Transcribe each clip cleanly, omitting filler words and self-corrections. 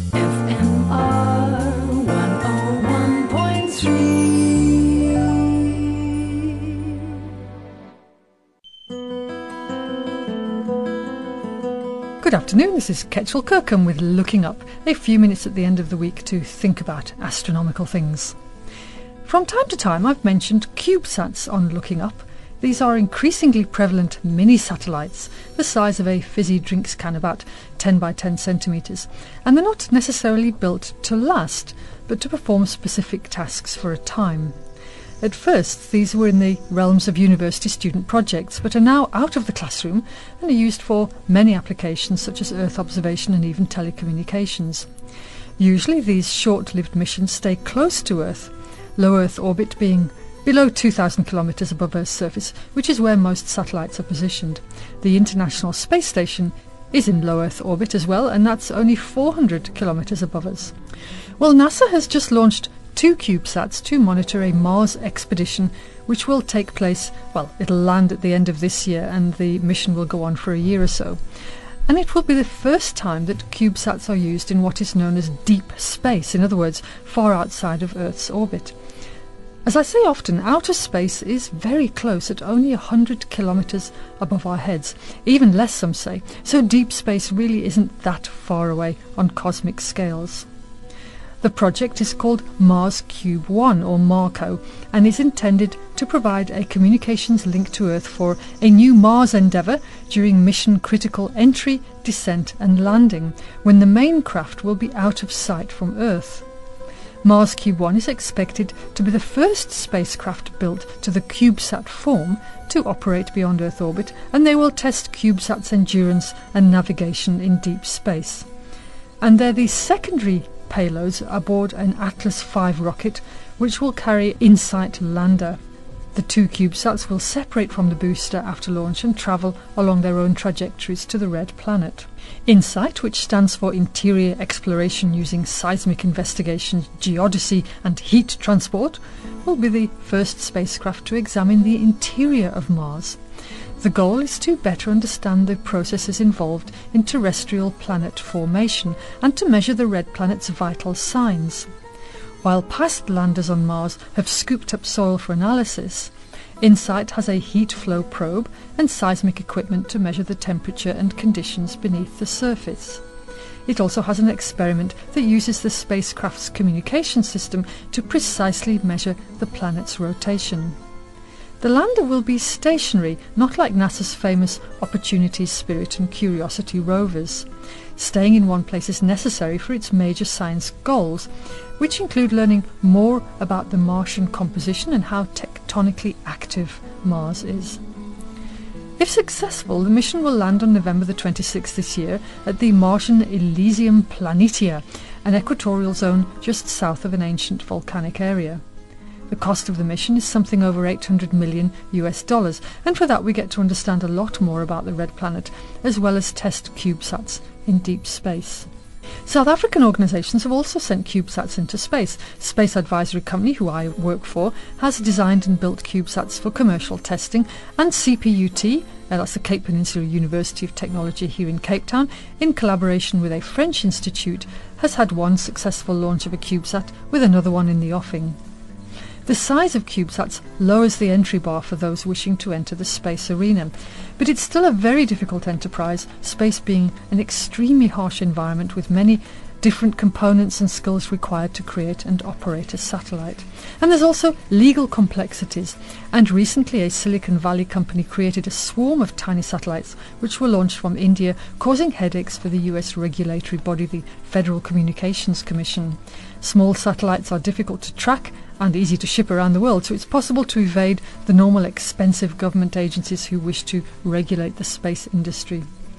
FMR 101.3. Good afternoon, this is Ketchel Kirkham with Looking Up, a few minutes at the end of the week to think about astronomical things. From time to time I've mentioned CubeSats on Looking Up. These are increasingly prevalent mini-satellites, the size of a fizzy drinks can, about 10 by 10 centimetres, and they're not necessarily built to last, but to perform specific tasks for a time. At first, these were in the realms of university student projects, but are now out of the classroom and are used for many applications such as Earth observation and even telecommunications. Usually these short-lived missions stay close to Earth, low Earth orbit being below 2,000 kilometres above Earth's surface, which is where most satellites are positioned. The International Space Station is in low Earth orbit as well, and that's only 400 kilometres above us. Well, NASA has just launched 2 CubeSats to monitor a Mars expedition which will take place, well, it'll land at the end of this year and the mission will go on for a year or so. And it will be the first time that CubeSats are used in what is known as deep space, in other words, far outside of Earth's orbit. As I say often, outer space is very close, at only 100 kilometres above our heads, even less some say, so deep space really isn't that far away on cosmic scales. The project is called Mars Cube 1, or MARCO, and is intended to provide a communications link to Earth for a new Mars endeavour during mission-critical entry, descent and landing, when the main craft will be out of sight from Earth. Mars Cube 1 is expected to be the first spacecraft built to the CubeSat form to operate beyond Earth orbit, and they will test CubeSat's endurance and navigation in deep space. And they're the secondary payloads aboard an Atlas V rocket, which will carry InSight lander. The 2 CubeSats will separate from the booster after launch and travel along their own trajectories to the Red Planet. InSight, which stands for Interior Exploration Using Seismic Investigation, Geodesy and Heat Transport, will be the first spacecraft to examine the interior of Mars. The goal is to better understand the processes involved in terrestrial planet formation and to measure the Red Planet's vital signs. While past landers on Mars have scooped up soil for analysis, InSight has a heat flow probe and seismic equipment to measure the temperature and conditions beneath the surface. It also has an experiment that uses the spacecraft's communication system to precisely measure the planet's rotation. The lander will be stationary, not like NASA's famous Opportunity, Spirit and Curiosity rovers. Staying in one place is necessary for its major science goals, which include learning more about the Martian composition and how tectonically active Mars is. If successful, the mission will land on November the 26th this year at the Martian Elysium Planitia, an equatorial zone just south of an ancient volcanic area. The cost of the mission is something over $800 million, and for that we get to understand a lot more about the Red Planet, as well as test CubeSats in deep space. South African organisations have also sent CubeSats into space. Space Advisory Company, who I work for, has designed and built CubeSats for commercial testing, and CPUT, that's the Cape Peninsula University of Technology here in Cape Town, in collaboration with a French institute, has had one successful launch of a CubeSat with another one in the offing. The size of CubeSats lowers the entry bar for those wishing to enter the space arena, but it's still a very difficult enterprise, space being an extremely harsh environment with many different components and skills required to create and operate a satellite. And there's also legal complexities, and recently a Silicon Valley company created a swarm of tiny satellites which were launched from India, causing headaches for the US regulatory body, the Federal Communications Commission. Small satellites are difficult to track and easy to ship around the world, so it's possible to evade the normal expensive government agencies who wish to regulate the space industry.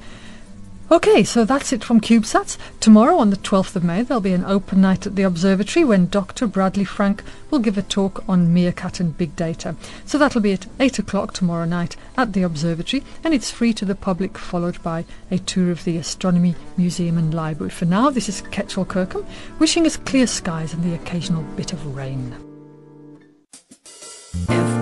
Okay, so that's it from CubeSats. Tomorrow on the 12th of May there'll be an open night at the observatory when Dr. Bradley Frank will give a talk on Meerkat and big data. So that'll be at 8 o'clock tomorrow night at the observatory, and it's free to the public, followed by a tour of the Astronomy Museum and Library. For now, this is Ketchel Kirkham wishing us clear skies and the occasional bit of rain.